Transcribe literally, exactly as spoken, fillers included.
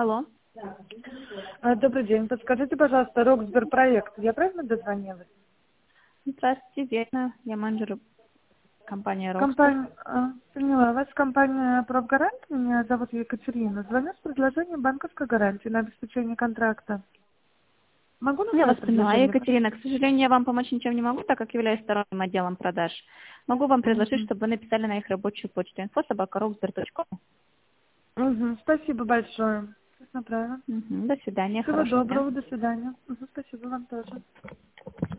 Алло. А, Добрый день. Подскажите, пожалуйста, Роксберпроект. Я правильно дозвонилась? Здравствуйте, верно. Я менеджер компании Rockstar. Компания, а, поняла. У вас компания «Профгарант». Меня зовут Екатерина. Звоню с предложением банковской гарантии на обеспечение контракта. Могу Я вас назвать поняла, предложение? Екатерина. К сожалению, я вам помочь ничем не могу, так как являюсь сторонним отделом продаж. Могу вам предложить, Угу. чтобы вы написали на их рабочую почту инфо собака rockstar точка ком. Угу. Спасибо большое. Сейчас направила. Мгм. До свидания, Всего хорошего дня. доброго. До свидания. Угу. Спасибо вам тоже.